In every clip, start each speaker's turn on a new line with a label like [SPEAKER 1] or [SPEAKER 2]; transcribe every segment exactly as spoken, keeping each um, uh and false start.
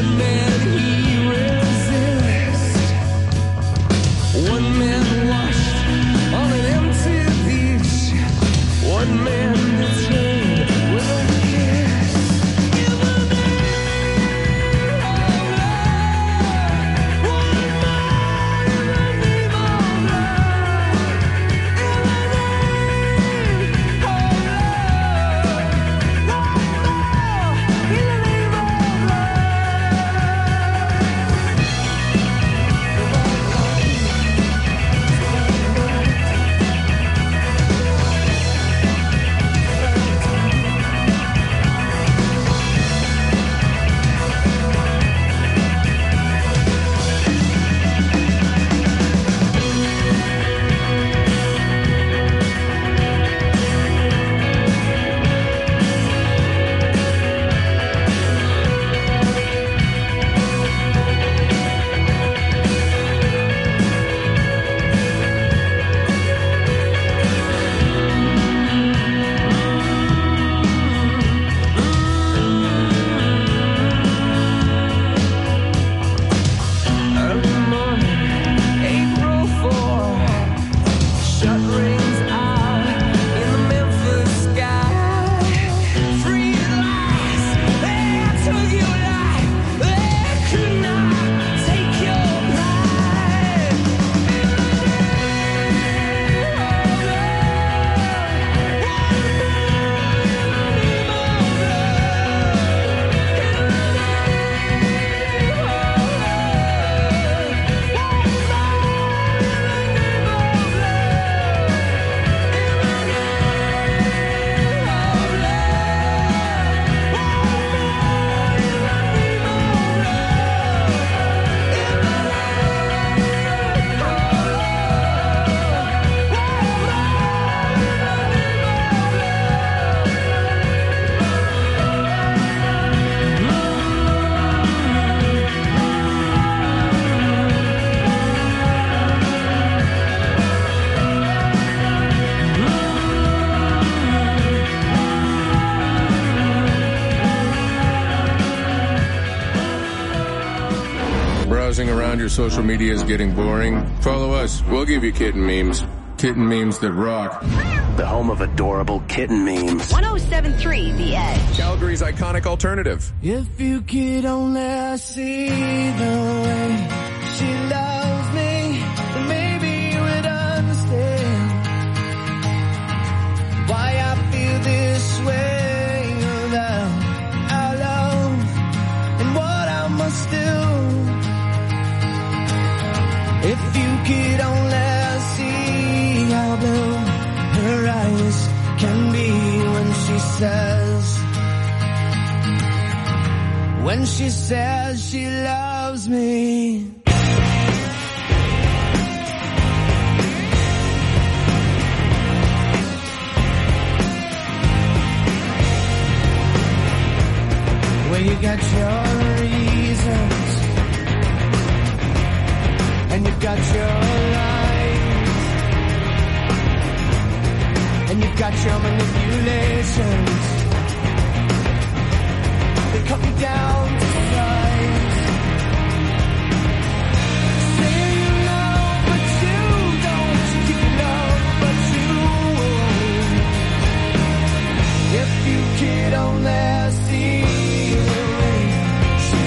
[SPEAKER 1] One man he resists, one man washed on an empty beach, one man betrayed with a kiss. In the name of love, one more in the name of love. In the name of love, one more in the name of love. Early morning, April fourth, shut rings out in the Memphis sky. Free lies, they took your life, they could not take your pride. In the name of love, one more in the name of love. In the name of
[SPEAKER 2] Browsing around your social media is getting boring? Follow us. We'll give you kitten memes. Kitten memes that rock.
[SPEAKER 3] The home of adorable kitten memes.
[SPEAKER 4] one oh seven point three The Edge.
[SPEAKER 2] Calgary's iconic alternative.
[SPEAKER 1] If you could only see the way she loves me, then maybe you would understand why I feel this way about our love and what I must do. If you could only see how blue her eyes can be when she says, when she says she loves me. Well, you got your reasons, and you've got your lies, and you've got your manipulations. They cut me down to size. Say you love, but you don't. You love, but you won't. If you could only see the way she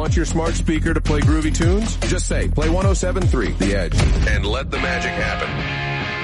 [SPEAKER 2] want your smart speaker to play groovy tunes? Just say, play one oh seven point three The Edge, and let the magic happen.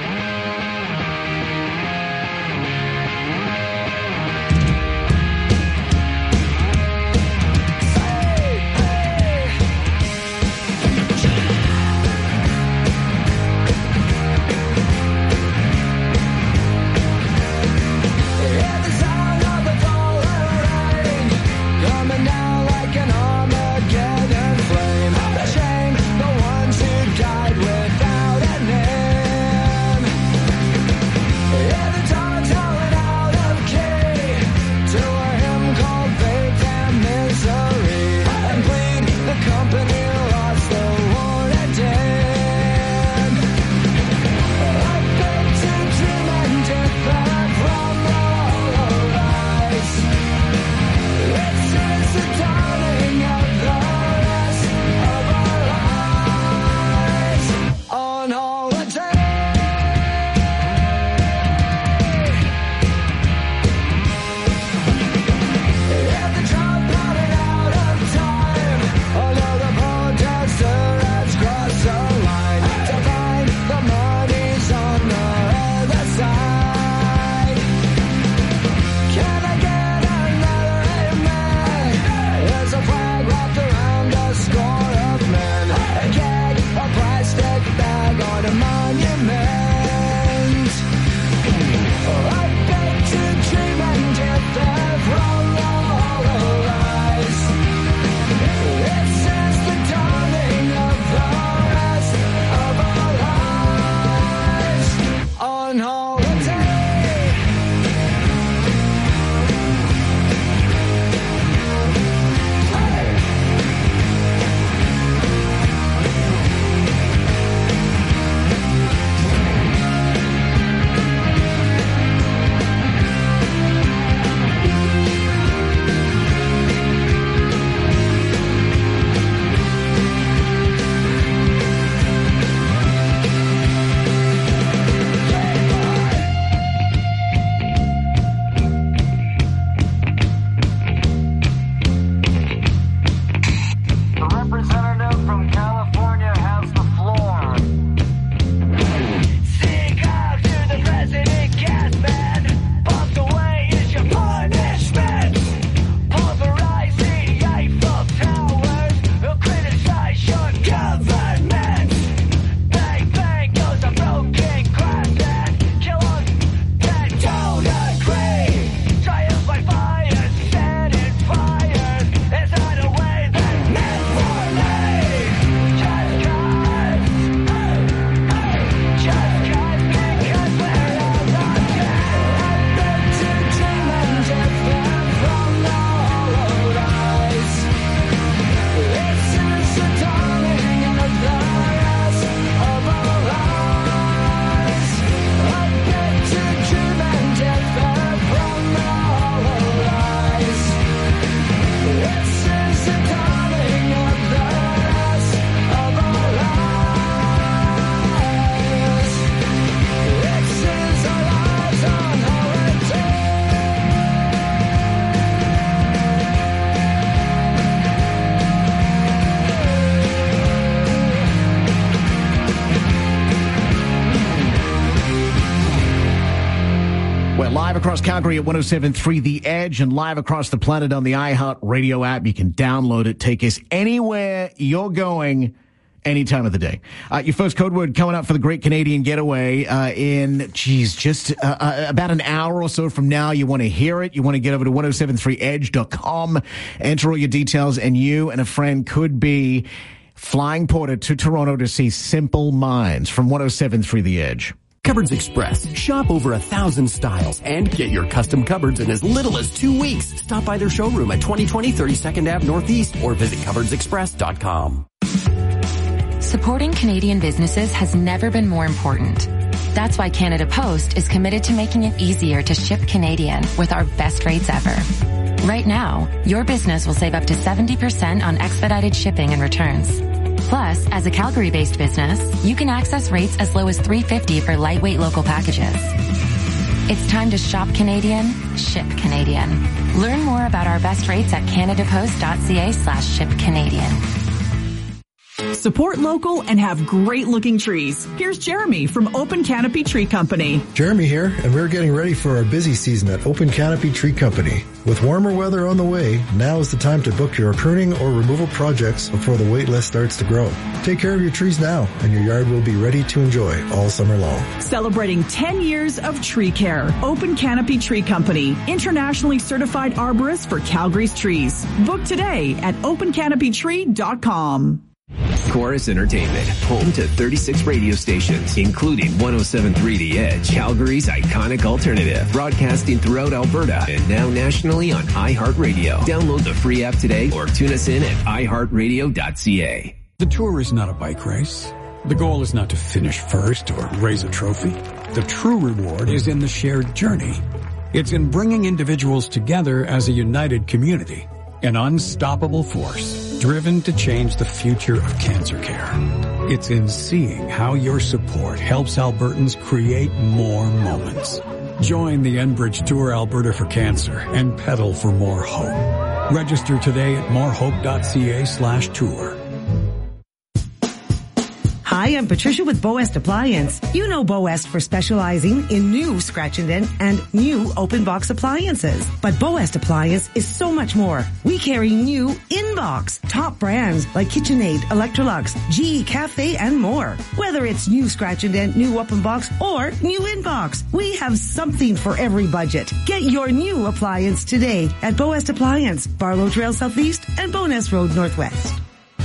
[SPEAKER 5] Live across Calgary at one oh seven point three The Edge and live across the planet on the iHeart Radio app. You can download it. Take us anywhere you're going any time of the day. Uh, your first code word coming up for the Great Canadian Getaway uh, in, geez, just uh, uh, about an hour or so from now. You want to hear it. You want to get over to ten seventy-three edge dot com, enter all your details, and you and a friend could be flying ported to Toronto to see Simple Minds from ten seventy-three The Edge.
[SPEAKER 6] Cupboards Express. Shop over a thousand styles and get your custom cupboards in as little as two weeks. Stop by their showroom at twenty twenty thirty-second Avenue Northeast or visit cupboards express dot com.
[SPEAKER 7] Supporting Canadian businesses has never been more important. That's why Canada Post is committed to making it easier to ship Canadian with our best rates ever. Right now, your business will save up to seventy percent on expedited shipping and returns. Plus, as a Calgary-based business, you can access rates as low as three dollars and fifty cents for lightweight local packages. It's time to shop Canadian, ship Canadian. Learn more about our best rates at canadapost.ca slash ship Canadian.
[SPEAKER 8] Support local and have great looking trees. Here's Jeremy from Open Canopy Tree Company.
[SPEAKER 9] Jeremy here, and we're getting ready for our busy season at Open Canopy Tree Company. With warmer weather on the way, now is the time to book your pruning or removal projects before the wait list starts to grow. Take care of your trees now, and your yard will be ready to enjoy all summer long.
[SPEAKER 8] Celebrating ten years of tree care. Open Canopy Tree Company, internationally certified arborist for Calgary's trees. Book today at open canopy tree dot com.
[SPEAKER 10] Chorus Entertainment, home to thirty-six radio stations, including one oh seven point three The Edge, Calgary's iconic alternative, broadcasting throughout Alberta and now nationally on iHeartRadio. Download the free app today or tune us in at i heart radio dot c a.
[SPEAKER 11] The tour is not a bike race. The goal is not to finish first or raise a trophy. The true reward is in the shared journey. It's in bringing individuals together as a united community, an unstoppable force driven to change the future of cancer care. It's in seeing how your support helps Albertans create more moments. Join the Enbridge Tour Alberta for Cancer and pedal for more hope. Register today at morehope.ca slash tour.
[SPEAKER 12] Hi, I'm Patricia with Boest Appliance. You know Boest for specializing in new scratch and dent and new open box appliances. But Boest Appliance is so much more. We carry new in-box, top brands like KitchenAid, Electrolux, G E Cafe, and more. Whether it's new scratch and dent, new open box, or new in-box, we have something for every budget. Get your new appliance today at Boest Appliance, Barlow Trail Southeast and Bowness Road Northwest.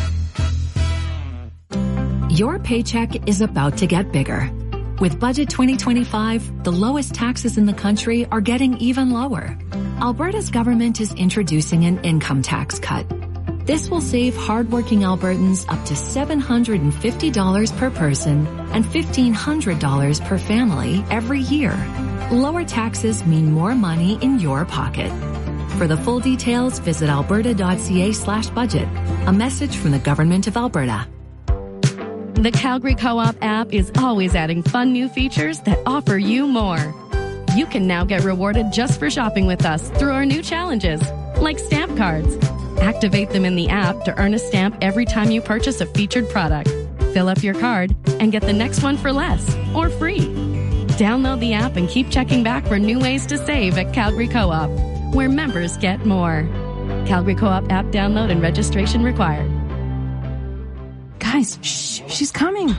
[SPEAKER 13] Your paycheck is about to get bigger. With Budget twenty twenty-five, the lowest taxes in the country are getting even lower. Alberta's government is introducing an income tax cut. This will save hardworking Albertans up to seven hundred fifty dollars per person and fifteen hundred dollars per family every year. Lower taxes mean more money in your pocket. For the full details, visit alberta.ca slash budget. A message from the Government of Alberta.
[SPEAKER 14] The Calgary Co-op app is always adding fun new features that offer you more. You can now get rewarded just for shopping with us through our new challenges, like stamp cards. Activate them in the app to earn a stamp every time you purchase a featured product. Fill up your card and get the next one for less or free. Download the app and keep checking back for new ways to save at Calgary Co-op, where members get more. Calgary Co-op app download and registration required.
[SPEAKER 15] Guys, shh, she's coming.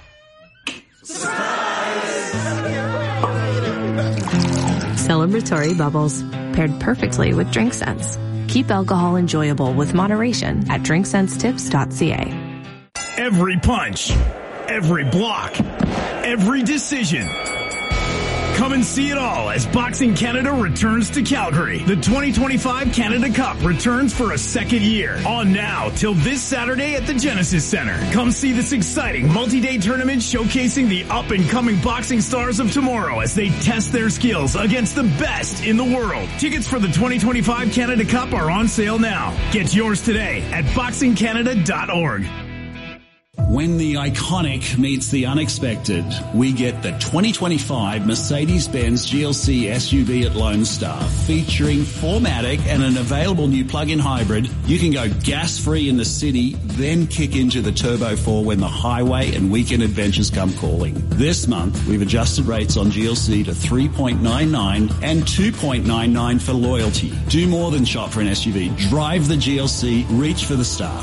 [SPEAKER 15] Celebratory bubbles, paired perfectly with Drink Sense. Keep alcohol enjoyable with moderation at drink sense tips dot c a.
[SPEAKER 16] Every punch, every block, every decision. Come and see it all as Boxing Canada returns to Calgary. The twenty twenty-five Canada Cup returns for a second year. On now till this Saturday at the Genesis Center. Come see this exciting multi-day tournament showcasing the up-and-coming boxing stars of tomorrow as they test their skills against the best in the world. Tickets for the twenty twenty-five Canada Cup are on sale now. Get yours today at boxing canada dot org.
[SPEAKER 17] When the iconic meets the unexpected, we get the twenty twenty-five Mercedes-Benz G L C S U V at Lone Star, featuring four matic and an available new plug-in hybrid. You can go gas-free in the city, then kick into the Turbo four when the highway and weekend adventures come calling. This month, we've adjusted rates on G L C to three point nine nine and two point nine nine for loyalty. Do more than shop for an S U V. Drive the G L C. Reach for the star.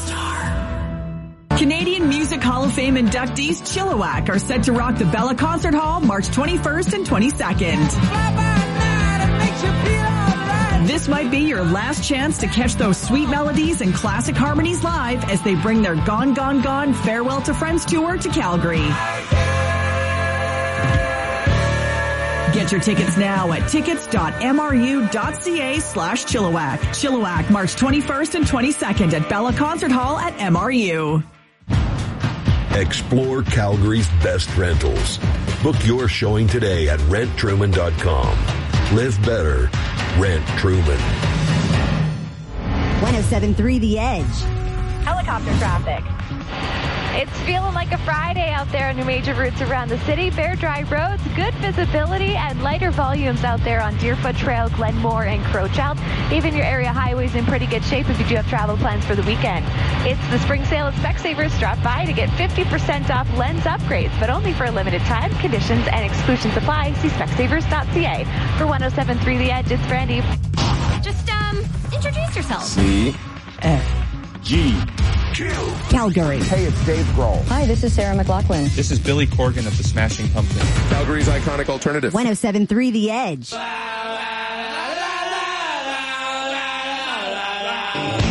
[SPEAKER 8] Canadian Music Hall of Fame inductees Chilliwack are set to rock the Bella Concert Hall March twenty-first and twenty-second. This might be your last chance to catch those sweet melodies and classic harmonies live as they bring their Gone, Gone, Gone Farewell to Friends tour to Calgary. Get your tickets now at tickets dot m r u dot c a slash Chilliwack. Chilliwack, March twenty-first and twenty-second at Bella Concert Hall at M R U.
[SPEAKER 18] Explore Calgary's best rentals. Book your showing today at rent truman dot com. Live better. Rent Truman.
[SPEAKER 19] one oh seven point three The Edge.
[SPEAKER 4] Helicopter traffic.
[SPEAKER 19] It's feeling like a Friday out there on your major routes around the city. Bare, dry roads, good visibility, and lighter volumes out there on Deerfoot Trail, Glenmore, and Crowchild. Even your area highways in pretty good shape if you do have travel plans for the weekend. It's the spring sale at Specsavers. Drop by to get fifty percent off lens upgrades, but only for a limited time. Conditions and exclusions apply. See Specsavers dot c a. For one oh seven point three The Edge, it's Brandy.
[SPEAKER 20] Just, um, introduce yourself.
[SPEAKER 2] C.
[SPEAKER 20] F.
[SPEAKER 2] G.
[SPEAKER 20] Calgary.
[SPEAKER 21] Hey, it's Dave Grohl.
[SPEAKER 20] Hi, this is Sarah McLachlan.
[SPEAKER 22] This is Billy Corgan of the Smashing Pumpkins.
[SPEAKER 2] Calgary's iconic alternative.
[SPEAKER 20] one oh seven point three The Edge.